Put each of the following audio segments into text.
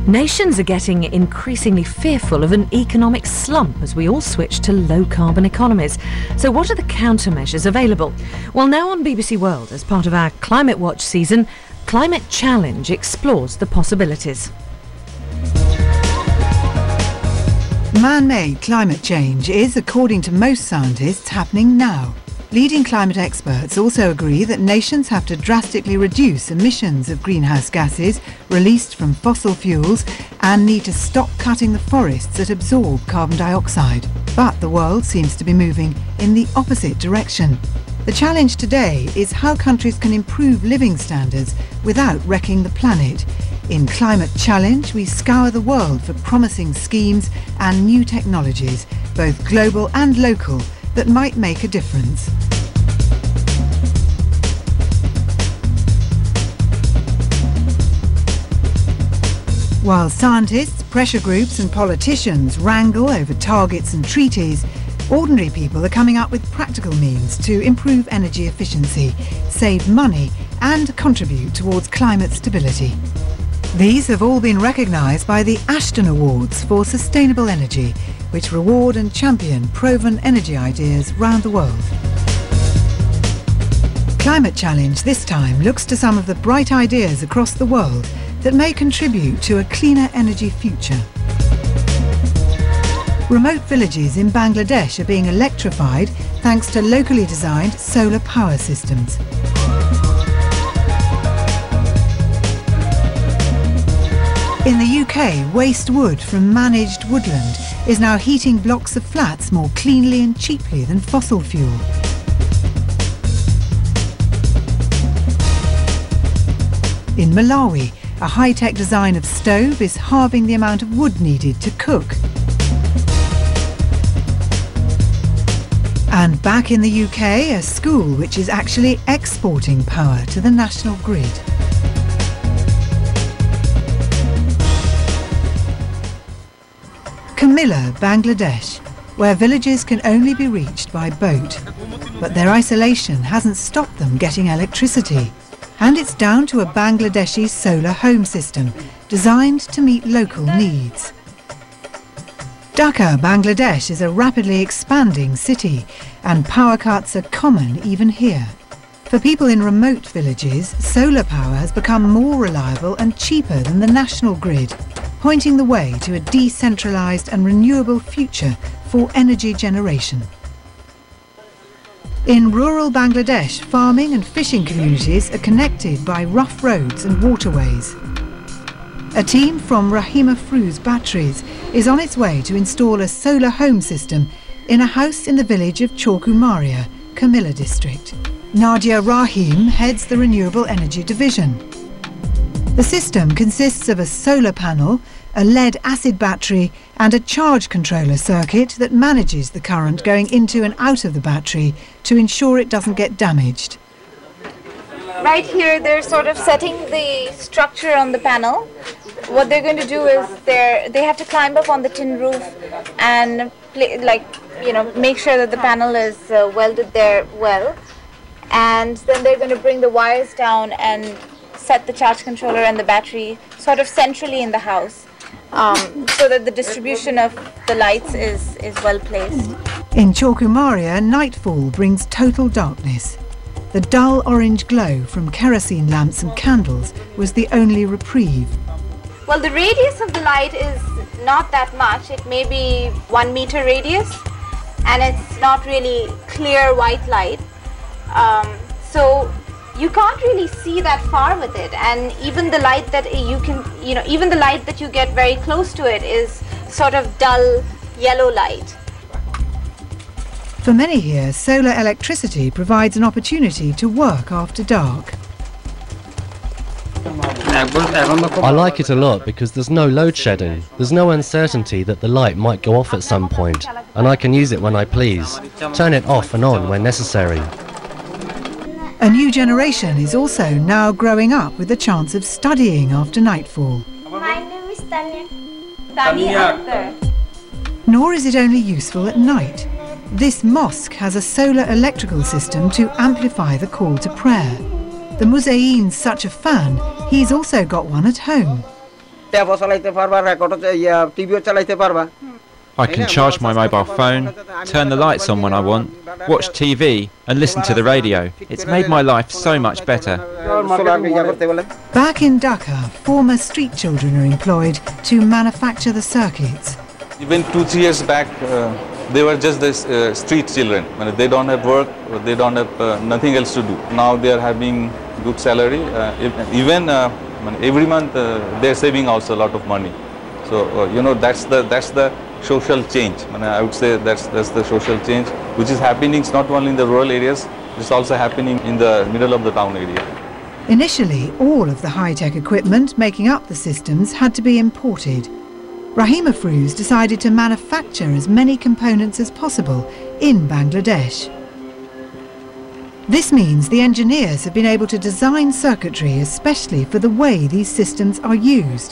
Nations are getting increasingly fearful of an economic slump as we all switch to low-carbon economies. So what are the countermeasures available? Well, now on BBC World, as part of our Climate Watch season, Climate Challenge explores the possibilities. Man-made climate change is, according to most scientists, happening now. Leading climate experts also agree that nations have to drastically reduce emissions of greenhouse gases released from fossil fuels and need to stop cutting the forests that absorb carbon dioxide. But the world seems to be moving in the opposite direction. The challenge today is how countries can improve living standards without wrecking the planet. In Climate Challenge, we scour the world for promising schemes and new technologies, both global and local, that might make a difference. While scientists, pressure groups and politicians wrangle over targets and treaties, ordinary people are coming up with practical means to improve energy efficiency, save money and contribute towards climate stability. These have all been recognised by the Ashton Awards for Sustainable Energy, which reward and champion proven energy ideas round the world. Climate Challenge this time looks to some of the bright ideas across the world that may contribute to a cleaner energy future. Remote villages in Bangladesh are being electrified thanks to locally designed solar power systems. In the UK, waste wood from managed woodland is now heating blocks of flats more cleanly and cheaply than fossil fuel. In Malawi, a high-tech design of stove is halving the amount of wood needed to cook. And back in the UK, a school which is actually exporting power to the national grid. Kamilla, Bangladesh, where villages can only be reached by boat. But their isolation hasn't stopped them getting electricity. And it's down to a Bangladeshi solar home system designed to meet local needs. Dhaka, Bangladesh is a rapidly expanding city, and power cuts are common even here. For people in remote villages, solar power has become more reliable and cheaper than the national grid, pointing the way to a decentralised and renewable future for energy generation. In rural Bangladesh, farming and fishing communities are connected by rough roads and waterways. A team from Rahima Fru's batteries is on its way to install a solar home system in a house in the village of Chowkumaria, Kamilla district. Nadia Rahim heads the Renewable Energy Division. The system consists of a solar panel, a lead-acid battery and a charge controller circuit that manages the current going into and out of the battery to ensure it doesn't get damaged. Right here they're sort of setting the structure on the panel. What they're going to do is they have to climb up on the tin roof and make sure that the panel is welded there well. And then they're going to bring the wires down and set the charge controller and the battery sort of centrally in the house. So that the distribution of the lights is well placed. In Chowkumaria, nightfall brings total darkness. The dull orange glow from kerosene lamps and candles was the only reprieve. Well, the radius of the light is not that much. It may be 1 meter radius, and it's not really clear white light. So you can't really see that far with it, and even the light that even the light that you get very close to it is sort of dull yellow light. For many here, solar electricity provides an opportunity to work after dark. I like it a lot because there's no load shedding. There's no uncertainty that the light might go off at some point, and I can use it when I please, turn it off and on when necessary. A new generation is also now growing up with the chance of studying after nightfall. My name is Tanya. Tanya. Nor is it only useful at night. This mosque has a solar electrical system to amplify the call to prayer. The Muzain's such a fan, he's also got one at home. I can charge my mobile phone, turn the lights on when I want, watch TV and listen to the radio. It's made my life so much better. Back in Dhaka, former street children are employed to manufacture the circuits. Even 2-3 years back, they were just the street children. They don't have work, they don't have nothing else to do. Now they are having good salary. Even every month they're saving also a lot of money. So that's the social change. I would say that's the social change which is happening not only in the rural areas, it's also happening in the middle of the town area. Initially, all of the high-tech equipment making up the systems had to be imported. Rahim Afroz decided to manufacture as many components as possible in Bangladesh. This means the engineers have been able to design circuitry especially for the way these systems are used.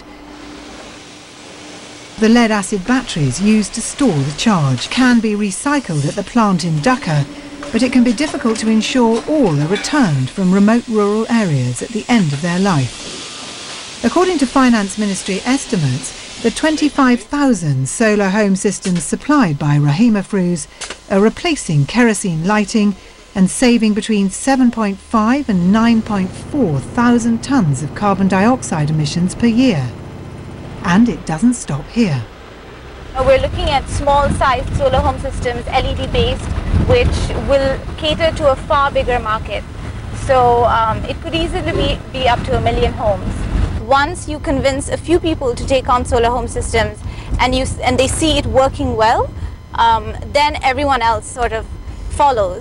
The lead-acid batteries used to store the charge can be recycled at the plant in Dhaka, but it can be difficult to ensure all are returned from remote rural areas at the end of their life. According to Finance Ministry estimates, the 25,000 solar home systems supplied by Rahim Afroz are replacing kerosene lighting and saving between 7.5 and 9.4 thousand tonnes of carbon dioxide emissions per year. And it doesn't stop here. We're looking at small-sized solar home systems, LED-based, which will cater to a far bigger market. So it could easily be up to 1 million homes. Once you convince a few people to take on solar home systems and they see it working well, then everyone else sort of follows.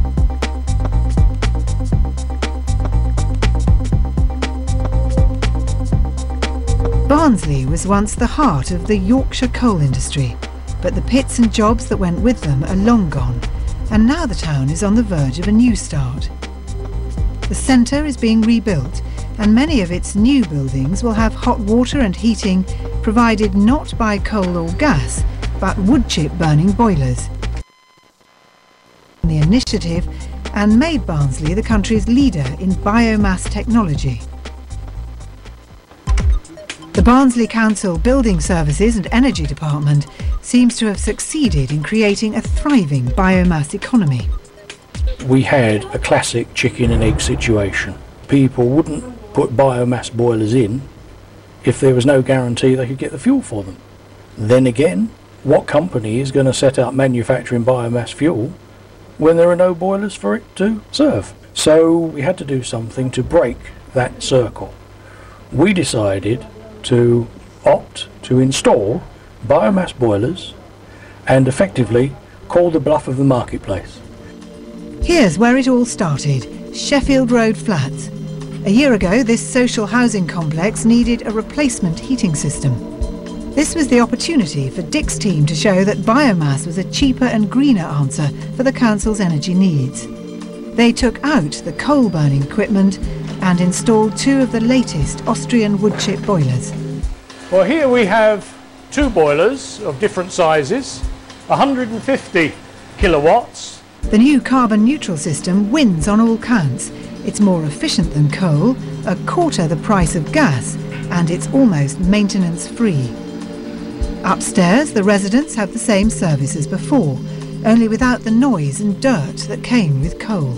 Barnsley was once the heart of the Yorkshire coal industry, but the pits and jobs that went with them are long gone, and now the town is on the verge of a new start. The centre is being rebuilt, and many of its new buildings will have hot water and heating provided not by coal or gas, but wood chip burning boilers. The initiative and made Barnsley the country's leader in biomass technology. The Barnsley Council Building Services and Energy Department seems to have succeeded in creating a thriving biomass economy. We had a classic chicken and egg situation. People wouldn't put biomass boilers in if there was no guarantee they could get the fuel for them. Then again, what company is going to set up manufacturing biomass fuel when there are no boilers for it to serve? So we had to do something to break that circle. We decided to opt to install biomass boilers and effectively call the bluff of the marketplace. Here's where it all started, Sheffield Road Flats. A year ago, this social housing complex needed a replacement heating system. This was the opportunity for Dick's team to show that biomass was a cheaper and greener answer for the council's energy needs. They took out the coal-burning equipment and installed 2 of the latest Austrian wood chip boilers. Well, here we have 2 boilers of different sizes, 150 kilowatts. The new carbon-neutral system wins on all counts. It's more efficient than coal, 1/4 the price of gas, and it's almost maintenance-free. Upstairs, the residents have the same service as before, only without the noise and dirt that came with coal.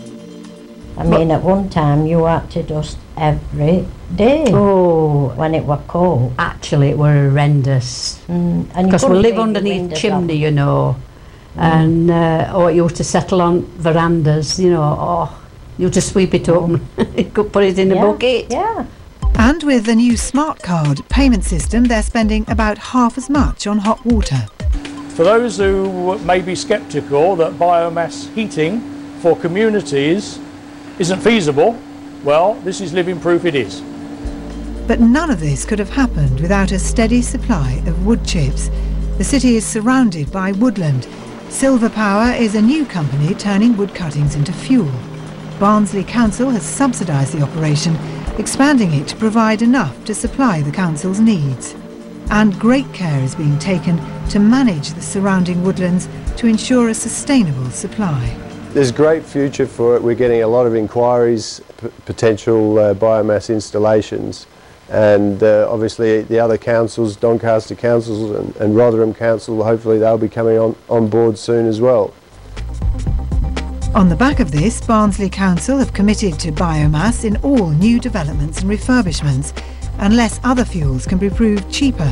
I mean, at one time you had to dust every day. Oh, when it was cold. Actually, it were horrendous. Because we live underneath chimney, you know, and it used to settle on verandas, you know. You used to sweep it up and you could put it in a bucket. Yeah. And with the new smart card payment system, they're spending about half as much on hot water. For those who may be sceptical that biomass heating for communities isn't feasible, well, this is living proof it is. But none of this could have happened without a steady supply of wood chips. The city is surrounded by woodland. Silver Power is a new company turning wood cuttings into fuel. Barnsley Council has subsidised the operation, expanding it to provide enough to supply the council's needs. And great care is being taken to manage the surrounding woodlands to ensure a sustainable supply. There's a great future for it. We're getting a lot of inquiries, potential biomass installations, and obviously the other councils, Doncaster councils and Rotherham Council, hopefully they'll be coming on board soon as well. On the back of this, Barnsley Council have committed to biomass in all new developments and refurbishments, unless other fuels can be proved cheaper.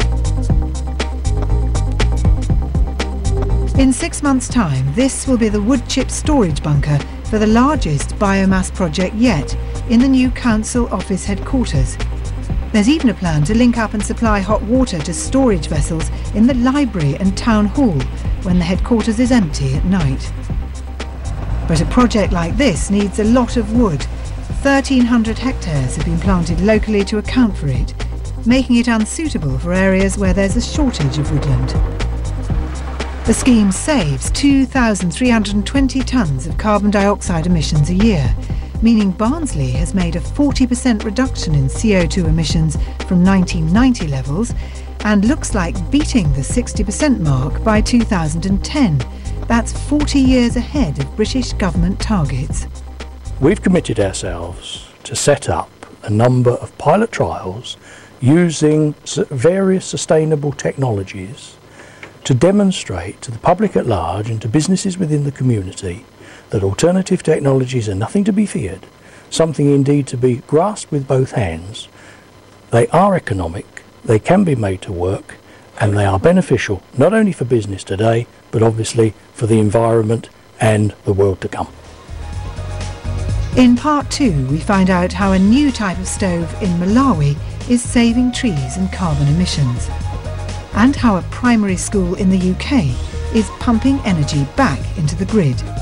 In 6 months' time, this will be the wood chip storage bunker for the largest biomass project yet in the new council office headquarters. There's even a plan to link up and supply hot water to storage vessels in the library and town hall when the headquarters is empty at night. But a project like this needs a lot of wood. 1,300 hectares have been planted locally to account for it, making it unsuitable for areas where there's a shortage of woodland. The scheme saves 2,320 tonnes of carbon dioxide emissions a year, meaning Barnsley has made a 40% reduction in CO2 emissions from 1990 levels and looks like beating the 60% mark by 2010. That's 40 years ahead of British government targets. We've committed ourselves to set up a number of pilot trials using various sustainable technologies to demonstrate to the public at large and to businesses within the community that alternative technologies are nothing to be feared, something indeed to be grasped with both hands. They are economic, they can be made to work, and they are beneficial not only for business today, but obviously for the environment and the world to come. In part 2, we find out how a new type of stove in Malawi is saving trees and carbon emissions, and how a primary school in the UK is pumping energy back into the grid.